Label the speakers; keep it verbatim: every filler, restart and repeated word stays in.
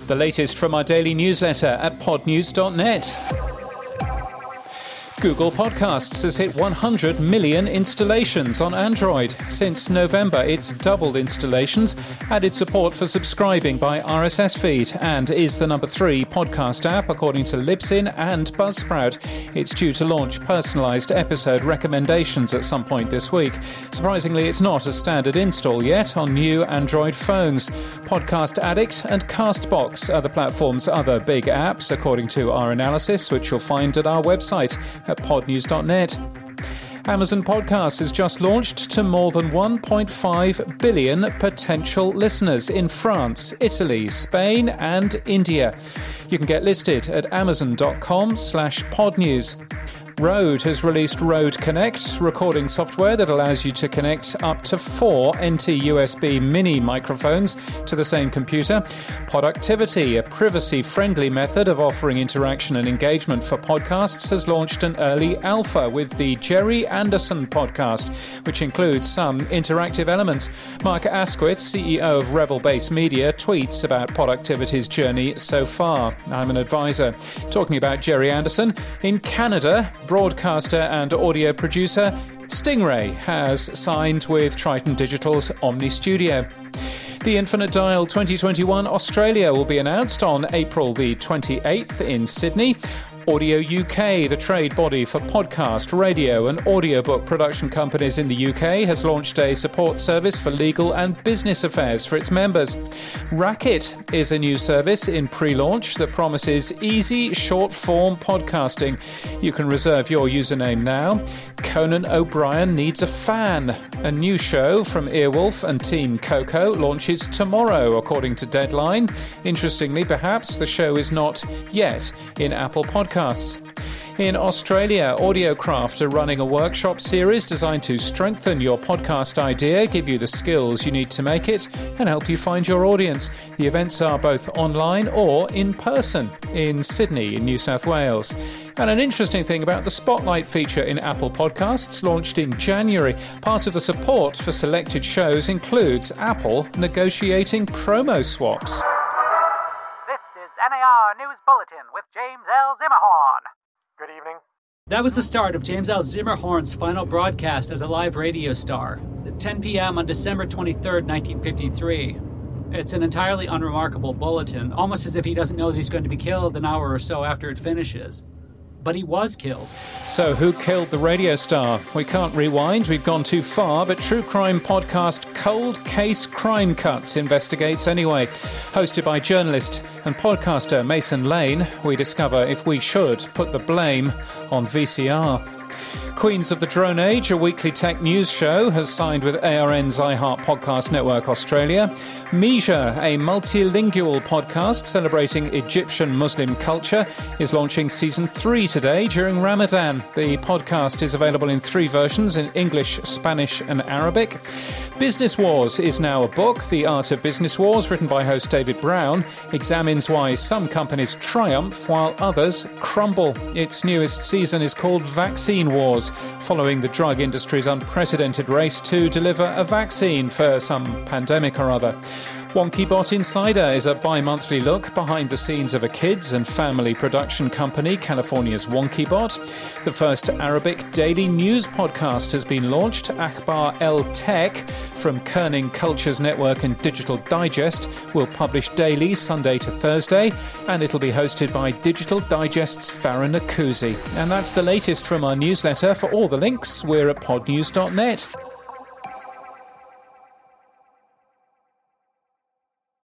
Speaker 1: The latest from our daily newsletter at pod news dot net. Google Podcasts has hit one hundred million installations on Android. Since November, it's doubled installations, added support for subscribing by R S S feed, and is the number three podcast app according to Libsyn and Buzzsprout. It's due to launch personalised episode recommendations at some point this week. Surprisingly, it's not a standard install yet on new Android phones. Podcast Addict and Castbox are the platform's other big apps, according to our analysis, which you'll find at our website at pod news dot net. Amazon Podcasts has just launched to more than one point five billion potential listeners in France, Italy, Spain and India. You can get listed at amazon dot com slash podnews. Rode has released Rode Connect, recording software that allows you to connect up to four N T U S B mini microphones to the same computer. Productivity, a privacy-friendly method of offering interaction and engagement for podcasts, has launched an early alpha with the Jerry Anderson podcast, which includes some interactive elements. Mark Asquith, C E O of Rebel Base Media, tweets about Productivity's journey so far. I'm an advisor. Talking about Jerry Anderson, in Canada, broadcaster and audio producer Stingray has signed with Triton Digital's Omni Studio. The Infinite Dial twenty twenty-one Australia will be announced on April the twenty-eighth in Sydney. Audio U K, the trade body for podcast, radio and audiobook production companies in the U K, has launched a support service for legal and business affairs for its members. Racket is a new service in pre-launch that promises easy, short-form podcasting. You can reserve your username now. Conan O'Brien Needs a Fan. A new show from Earwolf and Team Coco launches tomorrow, according to Deadline. Interestingly, perhaps, the show is not yet in Apple Podcasts. In Australia, Audiocraft are running a workshop series designed to strengthen your podcast idea, give you the skills you need to make it, and help you find your audience. The events are both online or in person in Sydney, in New South Wales. And an interesting thing about the Spotlight feature in Apple Podcasts, launched in January. Part of the support for selected shows includes Apple negotiating promo swaps.
Speaker 2: N A R News Bulletin with James L. Zimmerhorn.
Speaker 3: Good evening.
Speaker 4: That was the start of James L. Zimmerhorn's final broadcast as a live radio star, at ten p.m. on December twenty-third, nineteen fifty-three. It's an entirely unremarkable bulletin, almost as if he doesn't know that he's going to be killed an hour or so after it finishes. But he was killed.
Speaker 1: So who killed the radio star? We can't rewind, we've gone too far, but true crime podcast Cold Case Crime Cuts investigates anyway. Hosted by journalist and podcaster Mason Lane, we discover if we should put the blame on V C R. Queens of the Drone Age, a weekly tech news show, has signed with A R N's iHeart Podcast Network Australia. Mija, a multilingual podcast celebrating Egyptian Muslim culture, is launching season three today during Ramadan. The podcast is available in three versions in English, Spanish and Arabic. Business Wars is now a book. The Art of Business Wars, written by host David Brown, examines why some companies triumph while others crumble. Its newest season is called Vaccine Wars, following the drug industry's unprecedented race to deliver a vaccine for some pandemic or other. WonkyBot Insider is a bi-monthly look behind the scenes of a kids and family production company, California's WonkyBot. The first Arabic daily news podcast has been launched, Akhbar El Tech, from Kerning Cultures Network and Digital Digest, will publish daily Sunday to Thursday, and it'll be hosted by Digital Digest's Farah Nakuzi. And that's the latest from our newsletter. For all the links, we're at pod news dot net.